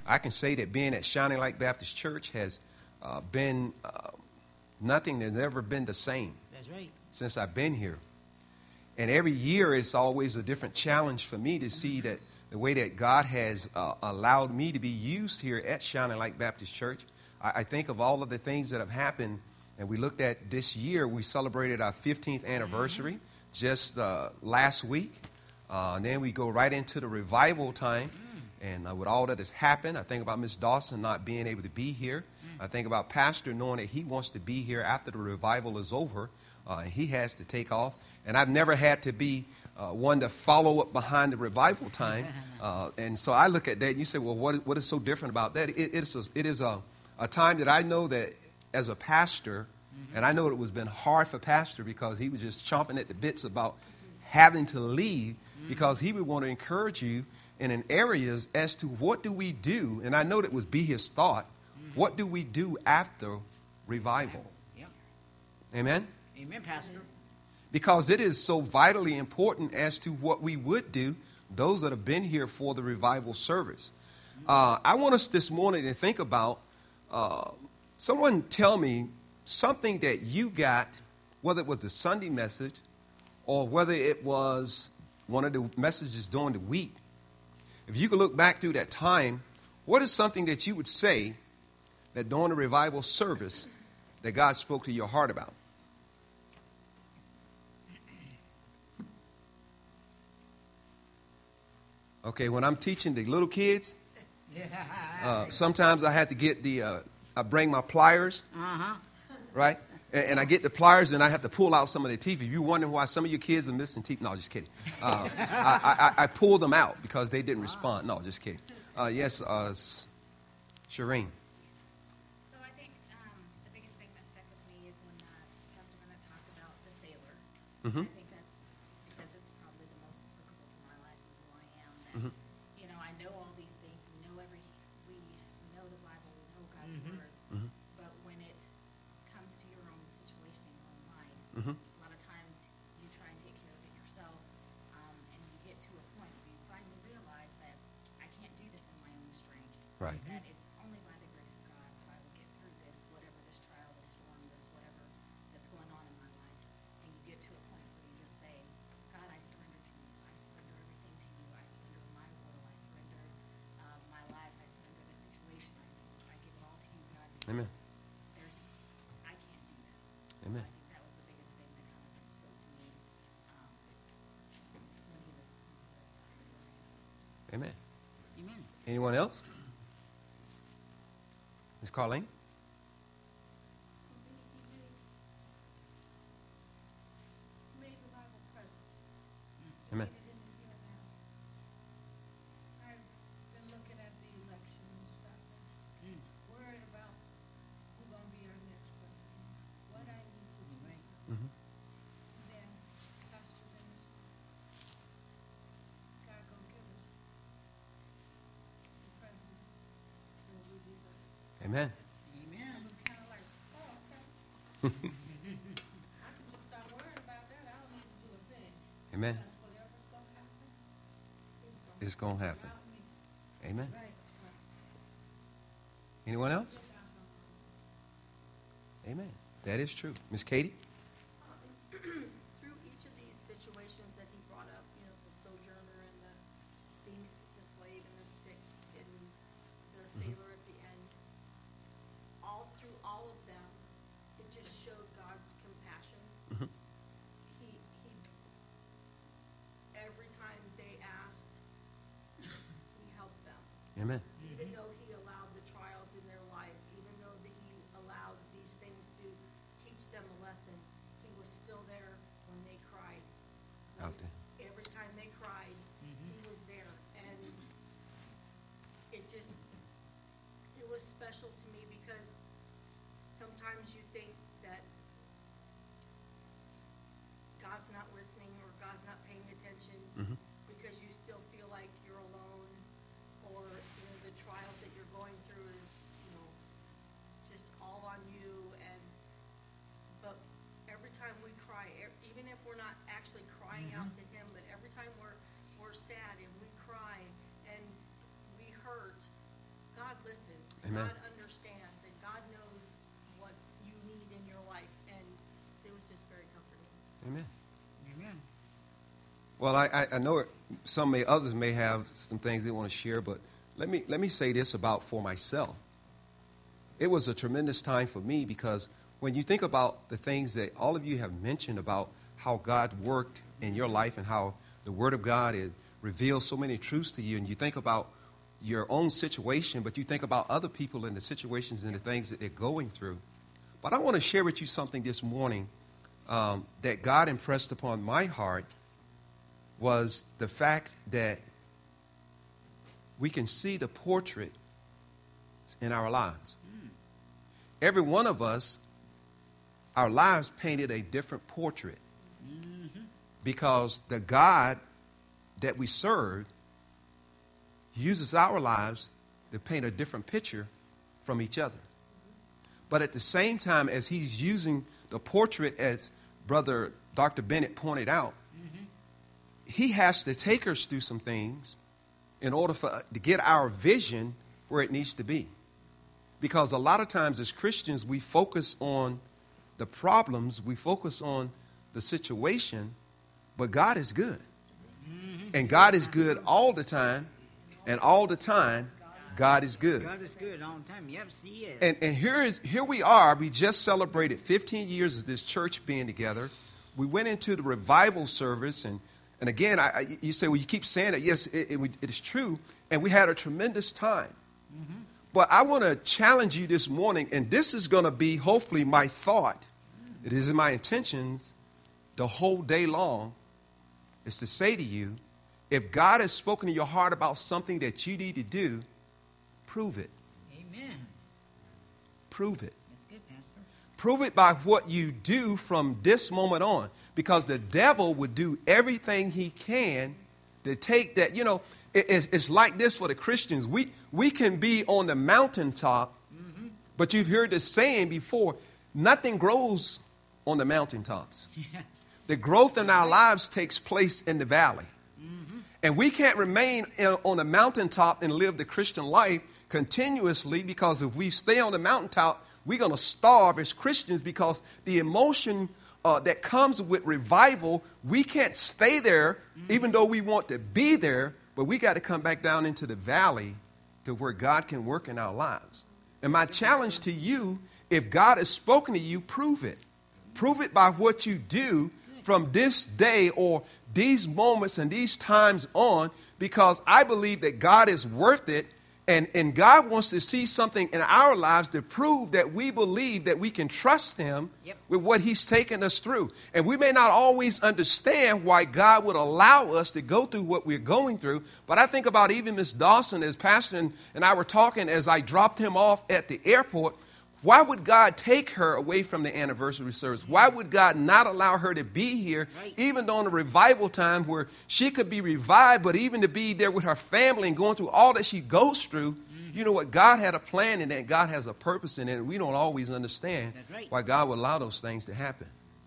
I can say that being at Shining Light Baptist Church has been nothing that's ever been the same. That's right. Since I've been here. And every year it's always a different challenge for me to see that the way that God has allowed me to be used here at Shining Light Baptist Church. I think of all of the things that have happened, and we looked at this year. We celebrated our 15th anniversary just last week. And then we go right into the revival time. And with all that has happened, I think about Miss Dawson not being able to be here. I think about Pastor knowing that he wants to be here after the revival is over. He has to take off. And I've never had to be one to follow up behind the revival time. And so I look at that and you say, well, what is so different about that? It is a time that I know that as a pastor, and I know it was been hard for Pastor because he was just chomping at the bits about having to leave because he would want to encourage you in areas as to what do we do. And I know that was be his thought. What do we do after revival? Yeah. Amen? Amen, Pastor. Because it is so vitally important as to what we would do, those that have been here for the revival service. I want us this morning to think about, someone tell me something that you got, whether it was the Sunday message or whether it was one of the messages during the week. If you could look back through that time, what is something that you would say that during the revival service that God spoke to your heart about? Okay, when I'm teaching the little kids, sometimes I have to get I bring my pliers, right? And I get the pliers and I have to pull out some of the teeth. If you're wondering why some of your kids are missing teeth, no, just kidding. I pull them out because they didn't respond. No, just kidding. Yes, Shireen. So I think the biggest thing that stuck with me is when Pastor Bennett talked about the sailor. Mm-hmm. I think that's because it's probably the most applicable to my life and who I am. That, you know, I know all these things. We know we know the Bible. We know God's words. But when it comes to your own situation in your own life, a lot of times you try and take care of it yourself, and you get to a point where you finally realize that I can't do this in my own strength. Right. That it's only by the grace of God that I will get through this, whatever this trial, this storm, this whatever that's going on in my life. And you get to a point where you just say, God, I surrender to you. I surrender everything to you. I surrender my will. I surrender my life. I surrender the situation. I give it all to you, God. Amen. I can't do this. Amen. I think that was the biggest thing that kind of spoke to me when he was Amen. Amen. Anyone else? Ms. Carlene? Made the Bible present. Amen. Made it in the here and now. I've been looking at the election and stuff and worried about who's going to be our next president, what I need to do. Mm-hmm. And then Pastor Dennis, God going to give us the president that we deserve. Amen. Amen. I was kind of like, oh, okay. I can just stop worrying about that. I don't need to do a thing. Amen. Because whatever's going to happen, It's going to happen. about me. Amen. Right. Anyone else? Amen. That is true. Miss Katie? Through each of these situations that he brought up, you know, the sojourner and the slave and the sick and the sailor at the end, through all of them, it just showed God's compassion. He every time they asked, he helped them. Amen. Even though he allowed the trials in their life, even though that he allowed these things to teach them a lesson, he was still there when they cried. Out there. Every time they cried, he was there. And it was special to me because sometimes you think that God's not listening or God's not paying attention because you still feel like you're alone, or you know the trials that you're going through is just all on you. But every time we cry, even if we're not actually crying out to him, but every time we're sad and we cry and we hurt, God Amen. God understands and God knows what you need in your life. And it was just very comforting. Amen. Amen. Well, I know others may have some things they want to share, but let me say this about for myself. It was a tremendous time for me because when you think about the things that all of you have mentioned about how God worked in your life and how the Word of God reveals so many truths to you, and you think about your own situation, but you think about other people and the situations and the things that they're going through. But I want to share with you something this morning that God impressed upon my heart was the fact that we can see the portrait in our lives. Every one of us, our lives painted a different portrait because the God that we serve uses our lives to paint a different picture from each other. But at the same time, as he's using the portrait, as Brother Dr. Bennett pointed out, he has to take us through some things in order to get our vision where it needs to be. Because a lot of times as Christians, we focus on the problems, we focus on the situation, but God is good. And God is good all the time, and all the time, God is good. God is good all the time. Yes, He is. And here we are. We just celebrated 15 years of this church being together. We went into the revival service, and again, you say, well, you keep saying it. Yes, it is true, and we had a tremendous time. But I want to challenge you this morning, and this is going to be hopefully my thought. It is in my intentions the whole day long is to say to you, if God has spoken to your heart about something that you need to do, prove it. Amen. Prove it. That's good, Pastor. Prove it by what you do from this moment on. Because the devil would do everything he can to take that. You know, it's like this for the Christians. We can be on the mountaintop, but you've heard this saying before, nothing grows on the mountaintops. Yeah. The growth in our lives takes place in the valley. And we can't remain on the mountaintop and live the Christian life continuously, because if we stay on the mountaintop, we're going to starve as Christians, because the emotion that comes with revival, we can't stay there even though we want to be there, but we got to come back down into the valley to where God can work in our lives. And my challenge to you, if God has spoken to you, prove it. Prove it by what you do from this day or these moments and these times on, because I believe that God is worth it, and God wants to see something in our lives to prove that we believe that we can trust Him with what He's taken us through. And we may not always understand why God would allow us to go through what we're going through, but I think about even Miss Dawson, as Pastor and I were talking as I dropped him off at the airport. Why would God take her away from the anniversary service? Why would God not allow her to be here, even during the revival time where she could be revived, but even to be there with her family and going through all that she goes through? You know what? God had a plan in that. God has a purpose in it, and we don't always understand why God would allow those things to happen.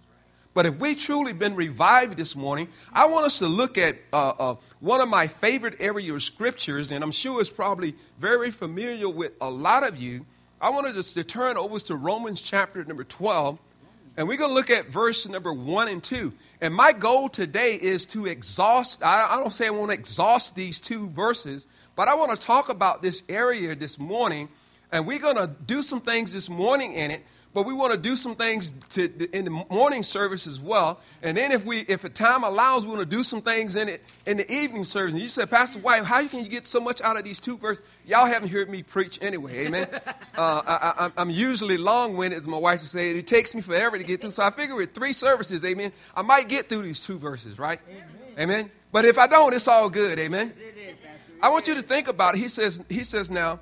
But if we truly been revived this morning, I want us to look at one of my favorite area of scriptures, and I'm sure it's probably very familiar with a lot of you. I want us to turn over to Romans chapter number 12, and we're going to look at verse number 1 and 2. And my goal today is to exhaust, I don't say I want to exhaust these two verses, but I want to talk about this area this morning, and we're going to do some things this morning in it, but we want to do some things in the morning service as well. And then if time allows, we want to do some things in it in the evening service. And you said, Pastor White, how can you get so much out of these two verses? Y'all haven't heard me preach anyway, amen? I'm usually long-winded, as my wife would say. It takes me forever to get through. So I figure with 3 services, amen, I might get through these 2 verses, right? Amen? But if I don't, it's all good, amen? I want you to think about it. He says now,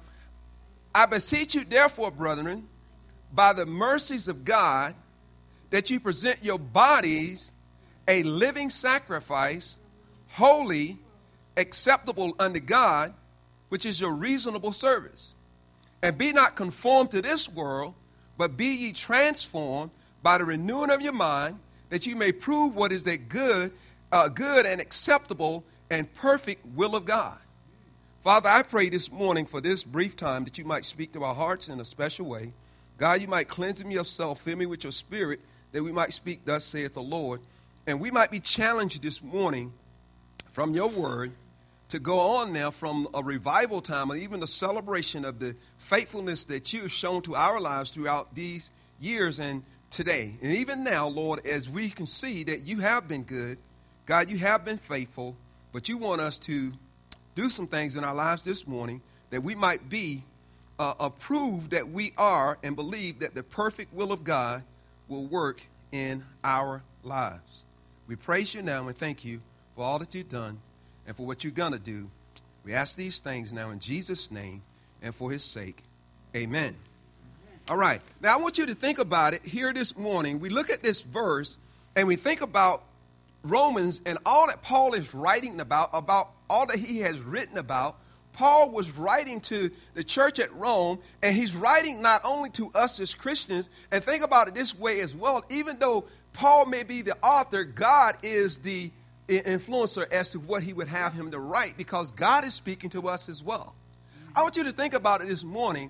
I beseech you, therefore, brethren, by the mercies of God, that you present your bodies a living sacrifice, holy, acceptable unto God, which is your reasonable service. And be not conformed to this world, but be ye transformed by the renewing of your mind, that you may prove what is that good and acceptable and perfect will of God. Father, I pray this morning for this brief time that you might speak to our hearts in a special way. God, you might cleanse me of self, fill me with your spirit, that we might speak, thus saith the Lord. And we might be challenged this morning from your word to go on now from a revival time or even the celebration of the faithfulness that you have shown to our lives throughout these years and today. And even now, Lord, as we can see that you have been good, God, you have been faithful, but you want us to do some things in our lives this morning that we might be approved that we are and believe that the perfect will of God will work in our lives. We praise you now and thank you for all that you've done and for what you're going to do. We ask these things now in Jesus' name and for his sake. Amen. All right. Now, I want you to think about it here this morning. We look at this verse and we think about Romans and all that Paul is writing about all that he has written about. Paul was writing to the church at Rome, and he's writing not only to us as Christians, and think about it this way as well, even though Paul may be the author, God is the influencer as to what he would have him to write, because God is speaking to us as well. I want you to think about it this morning.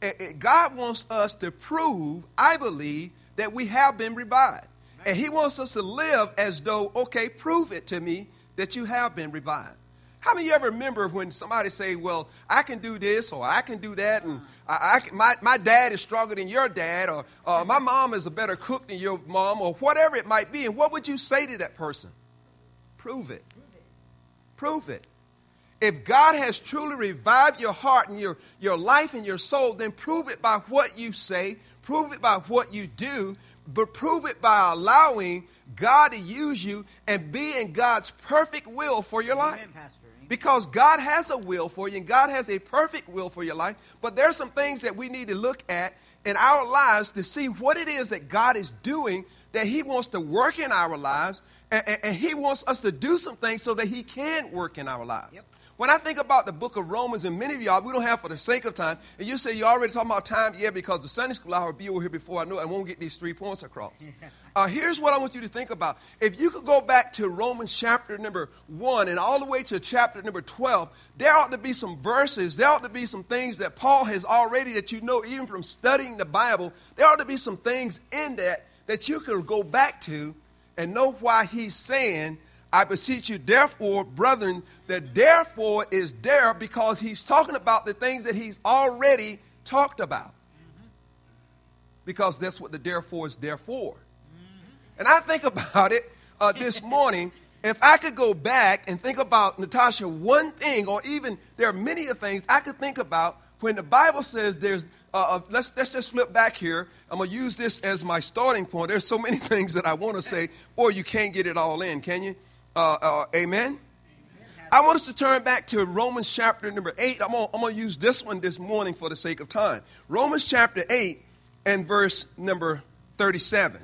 God wants us to prove, I believe, that we have been revived. And he wants us to live as though, okay, prove it to me that you have been revived. How many of you ever remember when somebody say, well, I can do this or I can do that, and my dad is stronger than your dad, or my mom is a better cook than your mom, or whatever it might be, and what would you say to that person? Prove it. Prove it. If God has truly revived your heart and your life and your soul, then prove it by what you say, prove it by what you do, but prove it by allowing God to use you and be in God's perfect will for your life. Amen, Pastor. Because God has a will for you, and God has a perfect will for your life. But there are some things that we need to look at in our lives to see what it is that God is doing, that he wants to work in our lives, and he wants us to do some things so that he can work in our lives. Yep. When I think about the book of Romans, and many of y'all, we don't have for the sake of time, and you say you're already talking about time, yeah, because the Sunday school hour will be over here before I know it. I won't get these 3 points across. Here's what I want you to think about. If you could go back to Romans chapter number 1 and all the way to chapter number 12, there ought to be some verses, there ought to be some things that Paul has already, that you know even from studying the Bible, there ought to be some things in that you could go back to and know why he's saying, I beseech you, therefore, brethren, that therefore is there because he's talking about the things that he's already talked about. Mm-hmm. Because that's what the therefore is there for. Mm-hmm. And I think about it this morning. If I could go back and think about, Natasha, one thing, or even there are many of things I could think about when the Bible says there's, let's just flip back here. I'm going to use this as my starting point. There's so many things that I want to say, or you can't get it all in, can you? Amen? I want us to turn back to Romans chapter number 8. I'm going to use this one this morning for the sake of time. Romans chapter 8 and verse number 37.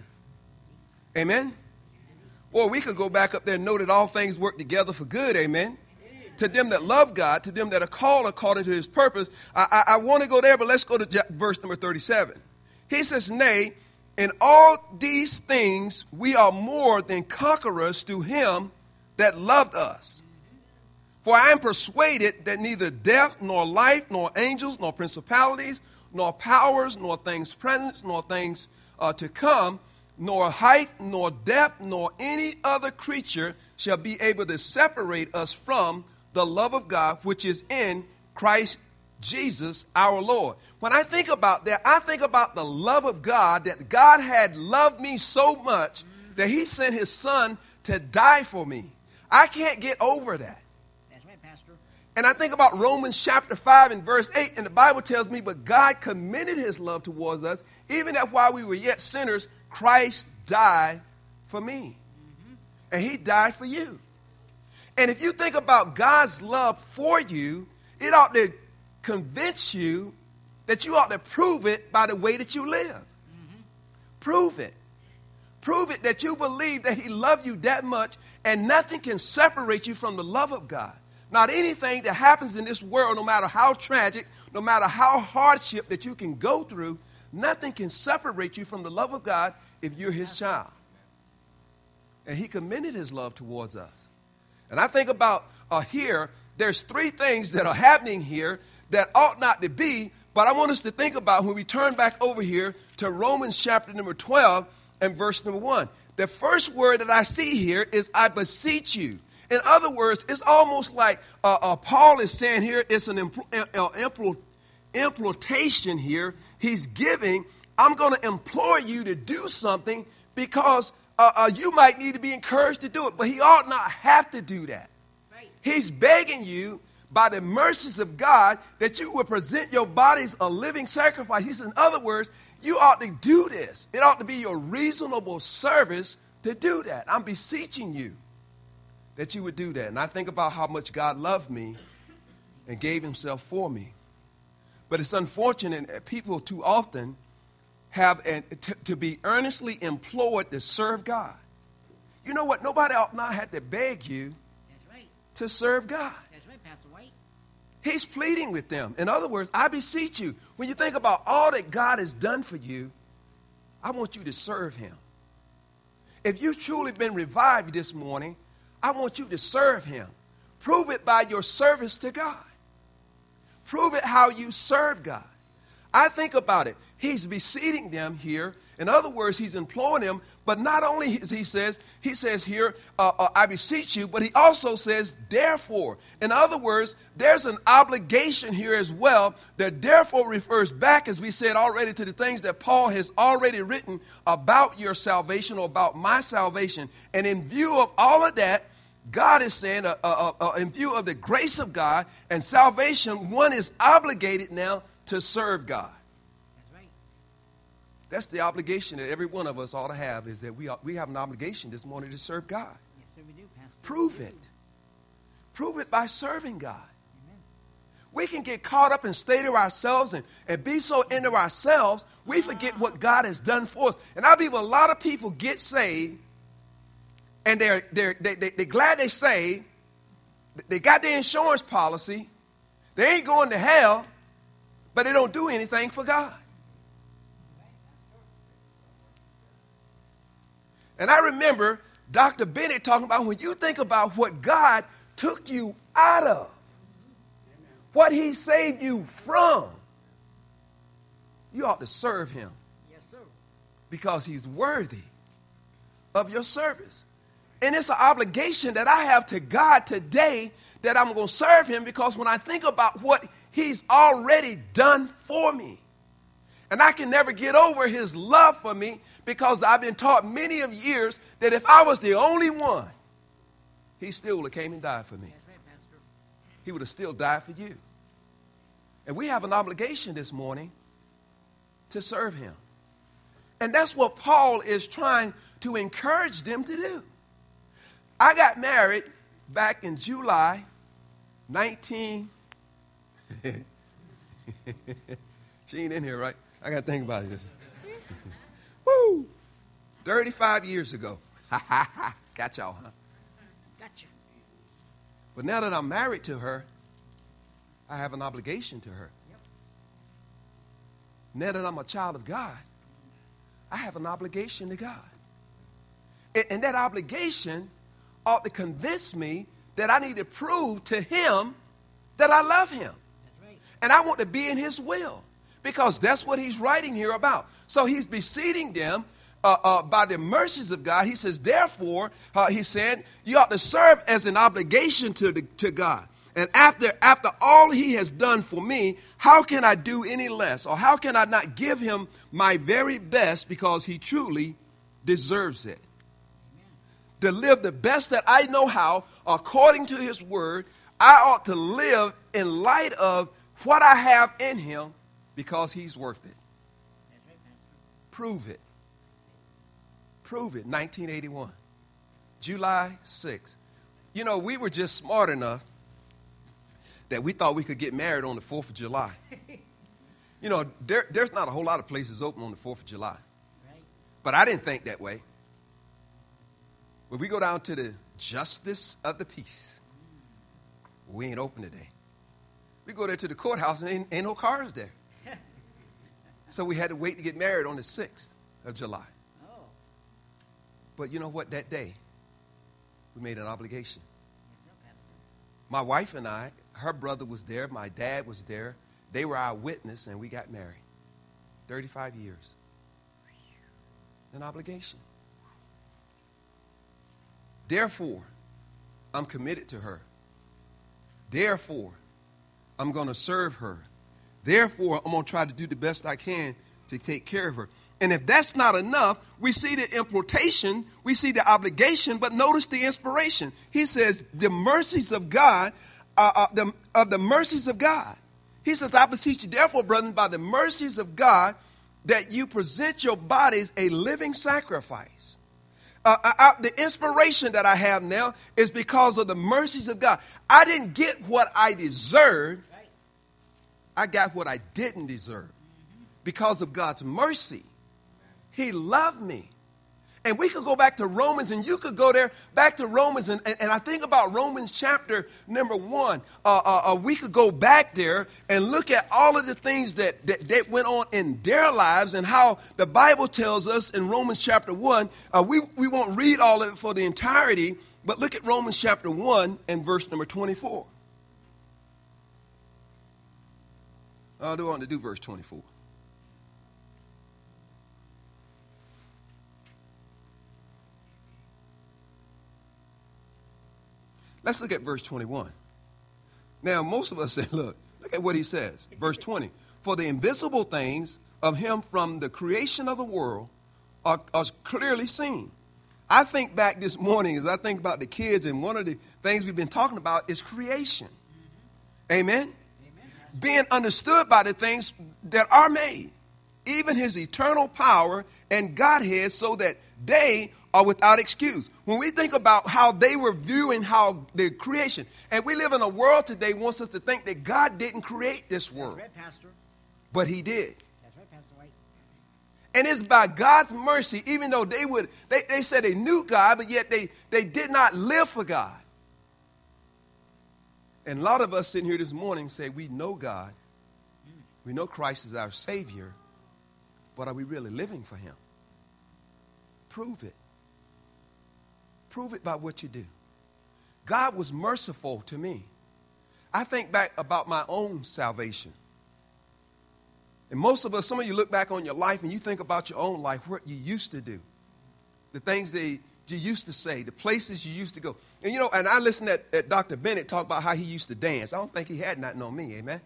Amen? Or we could go back up there and know that all things work together for good. Amen? To them that love God, to them that are called according to his purpose. I want to go there, but let's go to verse number 37. He says, nay, in all these things we are more than conquerors through him that loved us. For I am persuaded that neither death, nor life, nor angels, nor principalities, nor powers, nor things present, nor things to come, nor height, nor depth, nor any other creature shall be able to separate us from the love of God, which is in Christ Jesus our Lord. When I think about that, I think about the love of God, that God had loved me so much that he sent his son to die for me. I can't get over that. That's right, Pastor. And I think about Romans chapter 5 and verse 8, and the Bible tells me, but God commended his love towards us, even that while we were yet sinners, Christ died for me. Mm-hmm. And he died for you. And if you think about God's love for you, it ought to convince you that you ought to prove it by the way that you live. Mm-hmm. Prove it. Prove it that you believe that he loved you that much, and nothing can separate you from the love of God. Not anything that happens in this world, no matter how tragic, no matter how hardship that you can go through, nothing can separate you from the love of God if you're his child. And he commended his love towards us. And I think about here there's three things that are happening here that ought not to be, but I want us to think about when we turn back over here to Romans chapter number 12 and verse number 1. The first word that I see here is I beseech you. In other words, it's almost like Paul is saying here, it's an imploration here. He's giving, I'm going to implore you to do something because you might need to be encouraged to do it, but he ought not have to do that. Right. He's begging you by the mercies of God that you would present your bodies a living sacrifice. He says, in other words, you ought to do this. It ought to be your reasonable service to do that. I'm beseeching you that you would do that. And I think about how much God loved me and gave himself for me. But it's unfortunate that people too often have to be earnestly implored to serve God. You know what? Nobody ought not have to beg you That's right. to serve God. That's right, Pastor White. He's pleading with them. In other words, I beseech you, when you think about all that God has done for you, I want you to serve him. If you've truly been revived this morning, I want you to serve him. Prove it by your service to God. Prove it how you serve God. I think about it. He's beseeching them here. In other words, he's imploring them. But not only he says here, I beseech you, but he also says, therefore. In other words, there's an obligation here as well that therefore refers back, as we said already, to the things that Paul has already written about your salvation or about my salvation. And in view of all of that, God is saying, in view of the grace of God and salvation, one is obligated now to serve God. That's right. That's the obligation that every one of us ought to have, is that we have an obligation this morning to serve God. Yes, sir, we do, Pastor. Prove it. Prove it by serving God. Amen. We can get caught up and stay to ourselves and be so into ourselves, we forget what God has done for us. And I believe a lot of people get saved, and they're glad they saved. They got their insurance policy. They ain't going to hell, but they don't do anything for God. And I remember Dr. Bennett talking about when you think about what God took you out of, what he saved you from, you ought to serve him Yes, sir. because he's worthy of your service. And it's an obligation that I have to God today that I'm going to serve him, because when I think about what he's already done for me, and I can never get over his love for me, because I've been taught many of years that if I was the only one, he still would have came and died for me. That's right, Pastor. He would have still died for you. And we have an obligation this morning to serve him. And that's what Paul is trying to encourage them to do. I got married back in July 19. She ain't in here, right? I got to think about this. Woo! 35 years ago. Got y'all, huh? Gotcha. But now that I'm married to her, I have an obligation to her. Yep. Now that I'm a child of God, I have an obligation to God. And that obligation ought to convince me that I need to prove to him that I love him. That's right. And I want to be in his will, because that's what he's writing here about. So he's beseeching them by the mercies of God. He says, therefore, he said, you ought to serve as an obligation to God. And after all he has done for me, how can I do any less? Or how can I not give him my very best, because he truly deserves it? To live the best that I know how, according to his word, I ought to live in light of what I have in him, because he's worth it. That's right, Pastor. Prove it. Prove it. 1981. July 6th. You know, we were just smart enough that we thought we could get married on the 4th of July. You know, there's not a whole lot of places open on the 4th of July. Right. But I didn't think that way. When we go down to the Justice of the Peace, we ain't open today. We go there to the courthouse and ain't no cars there. So we had to wait to get married on the 6th of July. Oh. But you know what? That day, we made an obligation. Yes, sir, Pastor. My wife and I, her brother was there, my dad was there. They were our witness, and we got married. 35 years. An obligation. Therefore, I'm committed to her. Therefore, I'm going to serve her. Therefore, I'm going to try to do the best I can to take care of her. And if that's not enough, we see the implication, we see the obligation, but notice the inspiration. He says, the mercies of God, the mercies of God. He says, I beseech you, therefore, brethren, by the mercies of God, that you present your bodies a living sacrifice. The inspiration that I have now is because of the mercies of God. I didn't get what I deserved. I got what I didn't deserve because of God's mercy. He loved me. And we could go back to Romans, and you could go there back to Romans, and I think about Romans chapter number 1. We could go back there and look at all of the things that went on in their lives and how the Bible tells us in Romans chapter 1. We won't read all of it for the entirety, but look at Romans chapter 1 and verse number 24. I do want to do verse 24. Let's look at verse 21. Now, most of us say, look at what he says. Verse 20. For the invisible things of him from the creation of the world are clearly seen. I think back this morning as I think about the kids, and one of the things we've been talking about is creation. Amen? Being understood by the things that are made, even his eternal power and Godhead, so that they are without excuse. When we think about how they were viewing how the creation, and we live in a world today wants us to think that God didn't create this world. That's right, Pastor. But he did. That's right, Pastor White. And it's by God's mercy, even though they said they knew God, but yet they did not live for God. And a lot of us sitting here this morning say we know God. We know Christ is our Savior. But are we really living for him? Prove it. Prove it by what you do. God was merciful to me. I think back about my own salvation. And most of us, some of you look back on your life and you think about your own life, what you used to do, the things that you used to say, the places you used to go. And and I listened at Dr. Bennett talk about how he used to dance. I don't think he had nothing on me, amen?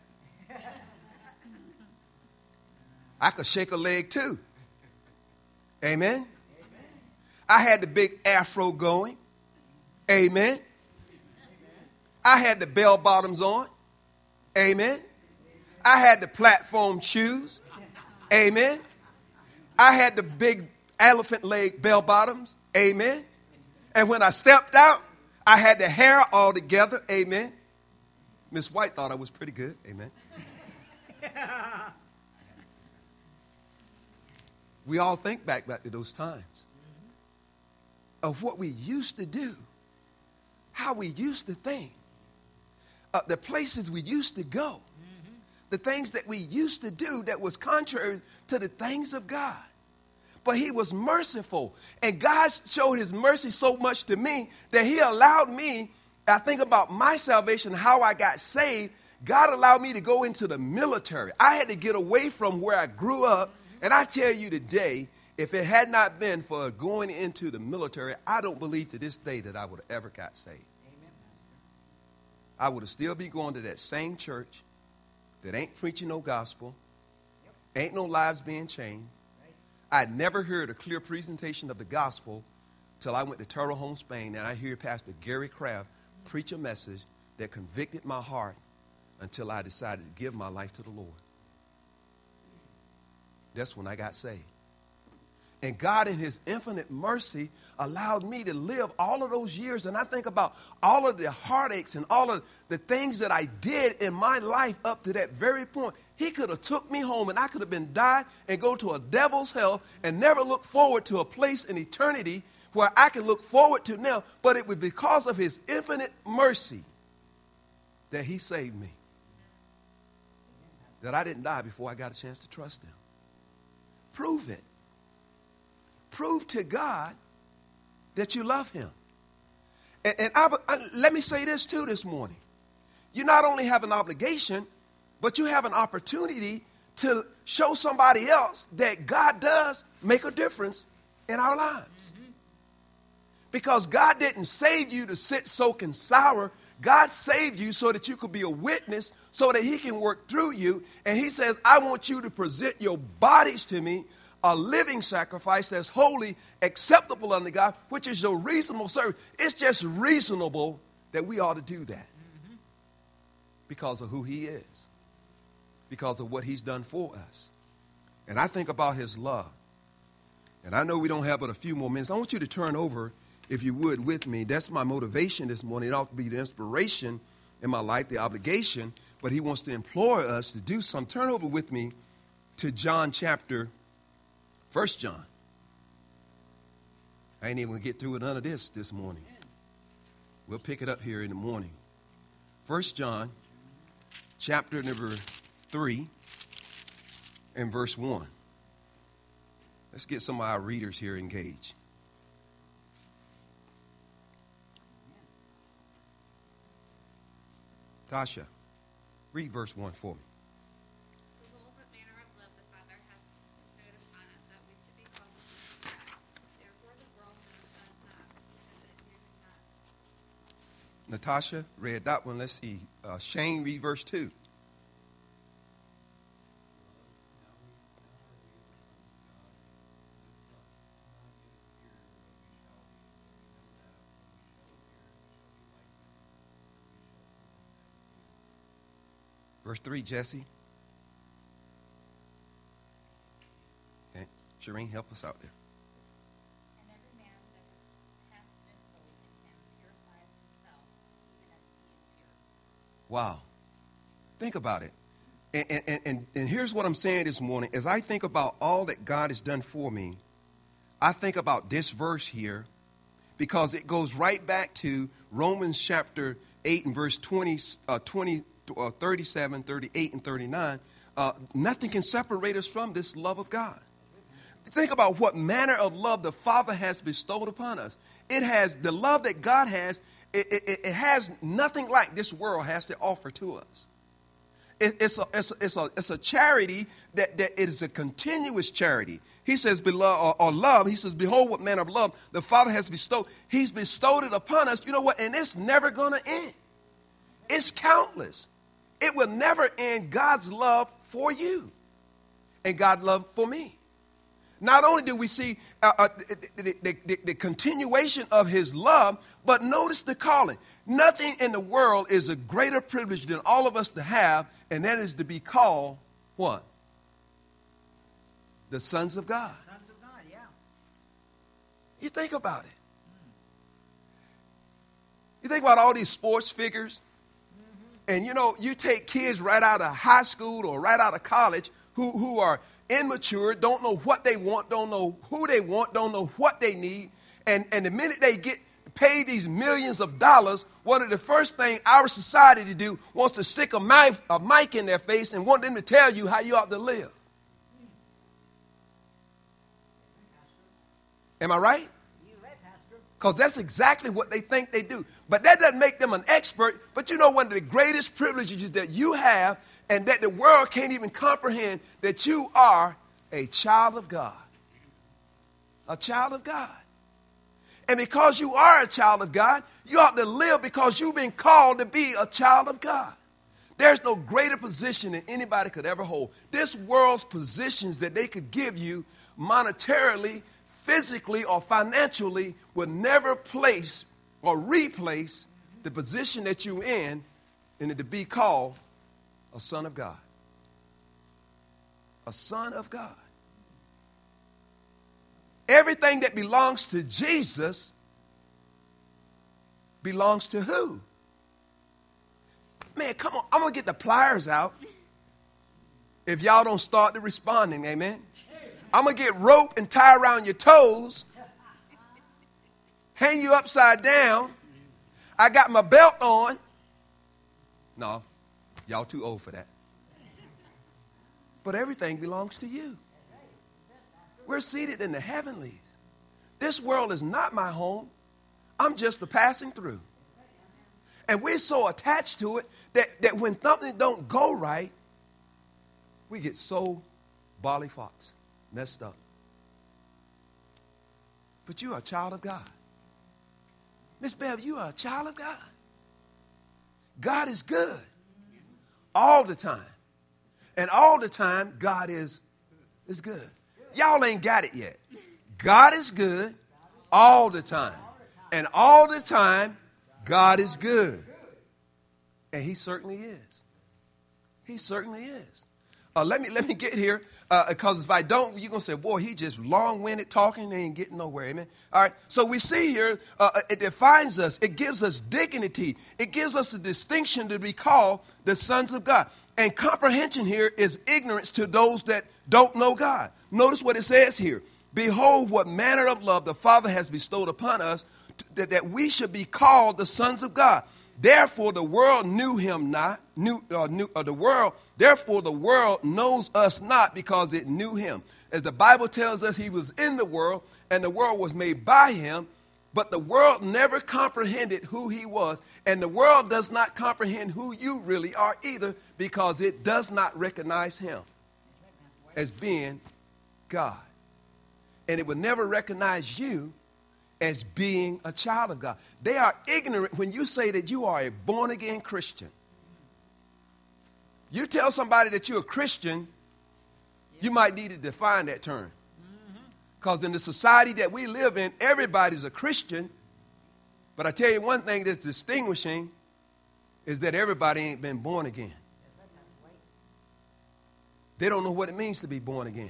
I could shake a leg too. Amen? I had the big afro going. Amen. I had the bell bottoms on. Amen. I had the platform shoes. Amen. I had the big elephant leg bell bottoms. Amen. And when I stepped out, I had the hair all together. Amen. Miss White thought I was pretty good. Amen. We all think back to those times of what we used to do, how we used to think, the places we used to go, the things that we used to do that was contrary to the things of God. But he was merciful, and God showed his mercy so much to me that he allowed me, I think about my salvation, how I got saved. God allowed me to go into the military. I had to get away from where I grew up, and I tell you today, if it had not been for going into the military, I don't believe to this day that I would have ever got saved. Amen, Pastor. I would have still be going to that same church that ain't preaching no gospel, ain't no lives being changed. I'd never heard a clear presentation of the gospel till I went to Torrejon, Spain, and I hear Pastor Gary Craft preach a message that convicted my heart until I decided to give my life to the Lord. That's when I got saved. And God, in his infinite mercy, allowed me to live all of those years. And I think about all of the heartaches and all of the things that I did in my life up to that very point. He could have took me home, and I could have been died and go to a devil's hell and never look forward to a place in eternity where I can look forward to now. But it was because of his infinite mercy that he saved me, that I didn't die before I got a chance to trust him. Prove it. Prove to God that you love him. And let me say this too this morning. you not only have an obligation, but you have an opportunity to show somebody else that God does make a difference in our lives. Because God didn't save you to sit soaking sour. God saved you so that you could be a witness, so that he can work through you. And he says, I want you to present your bodies to me, a living sacrifice that's holy, acceptable unto God, which is your reasonable service. It's just reasonable that we ought to do that because of who he is, because of what he's done for us. And I think about his love. And I know we don't have but a few more minutes. I want you to turn over, if you would, with me. That's my motivation this morning. It ought to be the inspiration in my life, the obligation, but he wants to implore us to do something. Turn over with me to John chapter 1 John. I ain't even going to get through with none of this morning. We'll pick it up here in the morning. 1 John chapter number 3 and verse 1. Let's get some of our readers here engaged. Tasha, read verse 1 for me. Behold, what manner of love the Father hath bestowed upon us, that we should be called the sons of God. Therefore the world knoweth us not, because it knew him not. Natasha read that one. Let's see. Shane, read verse 2. Verse 3, Jesse. Okay. Shireen, help us out there. And every man that hath this hope in him purifies himself, even as he is pure. Wow. Think about it. And here's what I'm saying this morning. As I think about all that God has done for me, I think about this verse here because it goes right back to Romans chapter 8 and verse 37, 38, and 39. Nothing can separate us from this love of God. Think about what manner of love the Father has bestowed upon us. It has the love that God has. It has nothing like this world has to offer to us. It's a charity that is a continuous charity. He says, beloved, or love. He says, behold, what manner of love the Father has bestowed. He's bestowed it upon us. You know what? And it's never going to end. It's countless. It will never end, God's love for you and God's love for me. Not only do we see the continuation of his love, but notice the calling. Nothing in the world is a greater privilege than all of us to have, and that is to be called what? The sons of God. Sons of God, yeah. You think about it. You think about all these sports figures. And, you know, you take kids right out of high school or right out of college who are immature, don't know what they want, don't know who they want, don't know what they need. And the minute they get paid these millions of dollars, one of the first things our society to do wants to stick a mic in their face and want them to tell you how you ought to live. Am I right? Because that's exactly what they think they do. But that doesn't make them an expert. But you know, one of the greatest privileges that you have and that the world can't even comprehend, that you are a child of God. A child of God. And because you are a child of God, you ought to live because you've been called to be a child of God. There's no greater position than anybody could ever hold. This world's positions that they could give you monetarily, physically, or financially will never place or replace the position that you're in and to be called a son of God. A son of God. Everything that belongs to Jesus belongs to who? Man, come on. I'm going to get the pliers out if y'all don't start to responding, amen? I'm going to get rope and tie around your toes, hang you upside down. I got my belt on. No, y'all too old for that. But everything belongs to you. We're seated in the heavenlies. This world is not my home. I'm just a passing through. And we're so attached to it that when something don't go right, we get so fox, messed up. But you are a child of God. Miss Bev, you are a child of God. God is good all the time. And all the time, God is good. Y'all ain't got it yet. God is good all the time. And all the time, God is good. And he certainly is. He certainly is. Let me get here, because if I don't, you're going to say, boy, he just long-winded talking, they ain't getting nowhere. Amen. All right, so we see here, it defines us. It gives us dignity. It gives us a distinction to be called the sons of God. And comprehension here is ignorance to those that don't know God. Notice what it says here. Behold, what manner of love the Father has bestowed upon us, that we should be called the sons of God. Therefore, the world knew him not. Therefore, the world knows us not, because it knew him. As the Bible tells us, he was in the world, and the world was made by him. But the world never comprehended who he was, and the world does not comprehend who you really are either, because it does not recognize him as being God. And it will never recognize you as being a child of God. They are ignorant when you say that you are a born-again Christian. You tell somebody that you're a Christian, you might need to define that term. Because in the society that we live in, everybody's a Christian. But I tell you one thing that's distinguishing is that everybody ain't been born again. They don't know what it means to be born again.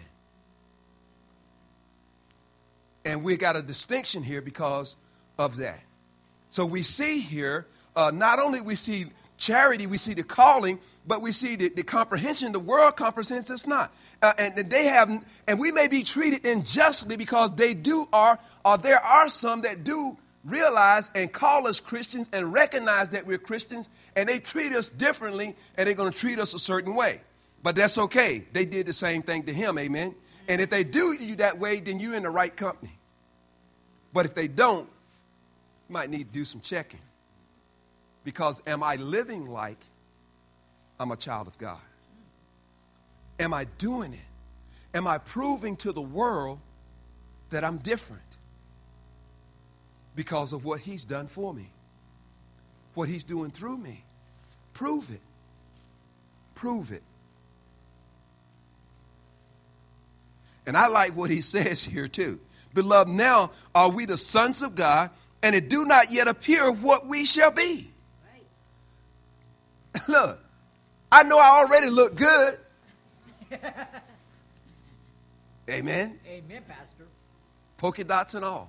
And we got a distinction here because of that. So we see here, not only we see charity, we see the calling, but we see the comprehension. The world comprehends us not. And we may be treated unjustly because there are some that do realize and call us Christians and recognize that we're Christians, and they treat us differently, and they're going to treat us a certain way. But that's okay. They did the same thing to him, amen? And if they do you that way, then you're in the right company. But if they don't, you might need to do some checking. Because am I living like I'm a child of God? Am I doing it? Am I proving to the world that I'm different because of what he's done for me? What he's doing through me? Prove it. Prove it. And I like what he says here too. Beloved, now are we the sons of God, and it do not yet appear what we shall be. Right. Look, I know I already look good. Amen. Amen, Pastor. Polka dots and all.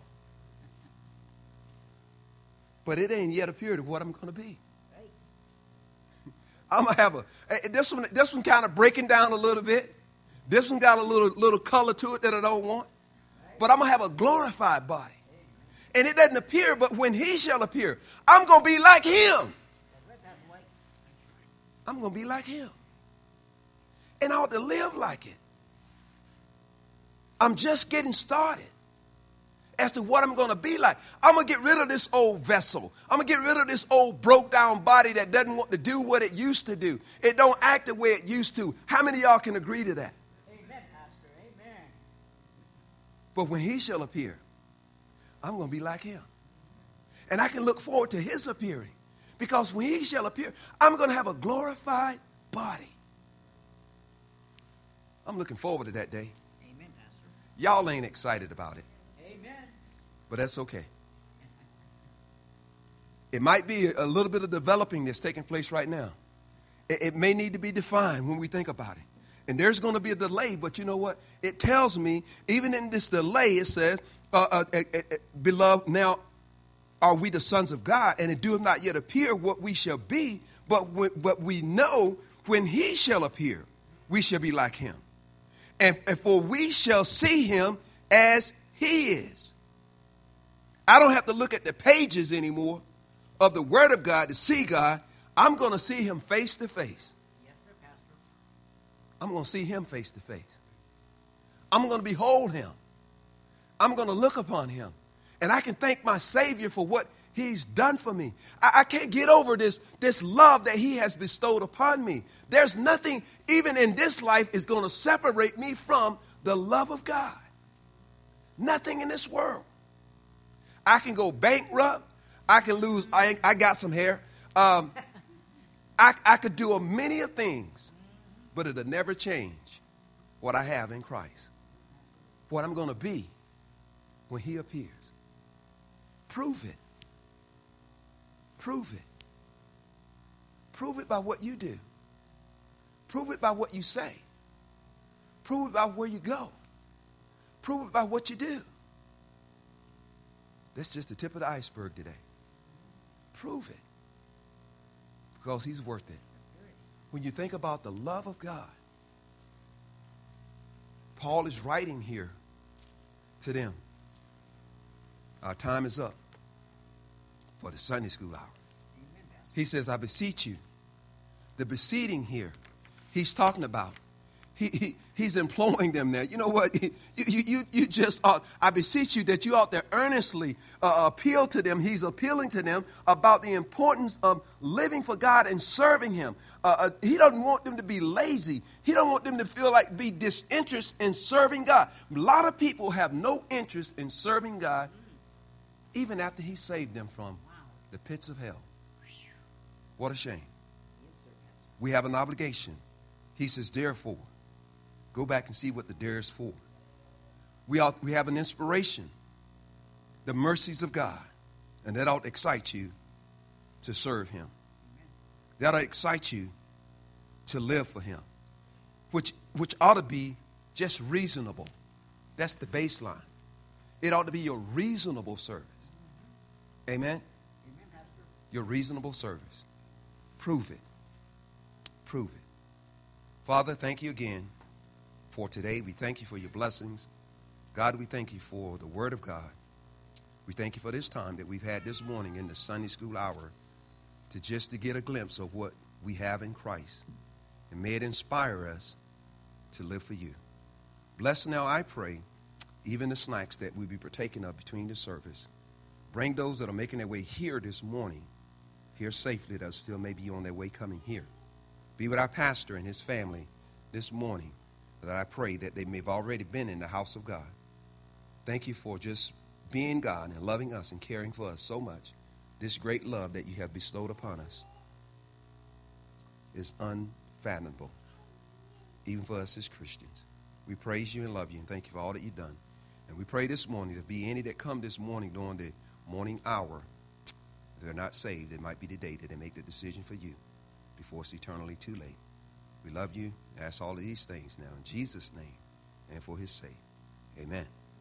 But it ain't yet appeared what I'm going to be. Right. I'm going to have this one kind of breaking down a little bit. This one got a little color to it that I don't want. But I'm going to have a glorified body. And it doesn't appear, but when he shall appear, I'm going to be like him. I'm going to be like him. And I ought to live like it. I'm just getting started as to what I'm going to be like. I'm going to get rid of this old vessel. I'm going to get rid of this old broke down body that doesn't want to do what it used to do. It don't act the way it used to. How many of y'all can agree to that? But when he shall appear, I'm going to be like him. And I can look forward to his appearing. Because when he shall appear, I'm going to have a glorified body. I'm looking forward to that day. Amen, Pastor. Y'all ain't excited about it. Amen. But that's okay. It might be a little bit of developing that's taking place right now. It may need to be defined when we think about it. And there's going to be a delay, but you know what? It tells me, even in this delay, it says, beloved, now are we the sons of God, and it doeth not yet appear what we shall be, but we know when he shall appear, we shall be like him. And for we shall see him as he is. I don't have to look at the pages anymore of the Word of God to see God. I'm going to see him face to face. I'm going to see him face to face. I'm going to behold him. I'm going to look upon him. And I can thank my Savior for what he's done for me. I can't get over this love that he has bestowed upon me. There's nothing, even in this life, is going to separate me from the love of God. Nothing in this world. I can go bankrupt. I can lose. I got some hair. I could do many of things, but it'll never change what I have in Christ. What I'm going to be when he appears. Prove it. Prove it. Prove it by what you do. Prove it by what you say. Prove it by where you go. Prove it by what you do. That's just the tip of the iceberg today. Prove it. Because he's worth it. When you think about the love of God, Paul is writing here to them. Our time is up for the Sunday school hour. He says, I beseech you. The beseeching here, he's talking about. He's imploring them there. You know what? You just ought, I beseech you that you ought to earnestly appeal to them. He's appealing to them about the importance of living for God and serving him. He doesn't want them to be lazy. He don't want them to feel like be disinterested in serving God. A lot of people have no interest in serving God even after he saved them from the pits of hell. What a shame. We have an obligation. He says, therefore, go back and see what the dare is for. We have an inspiration, the mercies of God, and that ought to excite you to serve him. That ought to excite you to live for him, which ought to be just reasonable. That's the baseline. It ought to be your reasonable service. Amen? Your reasonable service. Prove it. Prove it. Father, thank you again for today. We thank you for your blessings. God, we thank you for the word of God. We thank you for this time that we've had this morning in the Sunday school hour to get a glimpse of what we have in Christ. And may it inspire us to live for you. Bless now, I pray, even the snacks that we'll be partaking of between the service. Bring those that are making their way here this morning, here safely, that still may be on their way coming here. Be with our pastor and his family this morning, that I pray that they may have already been in the house of God. Thank you for just being God and loving us and caring for us so much. This great love that you have bestowed upon us is unfathomable, even for us as Christians. We praise you and love you and thank you for all that you've done. And we pray this morning, if be any that come this morning during the morning hour, if they're not saved, it might be the day that they make the decision for you before it's eternally too late. We love you. Ask all of these things now in Jesus' name and for his sake. Amen.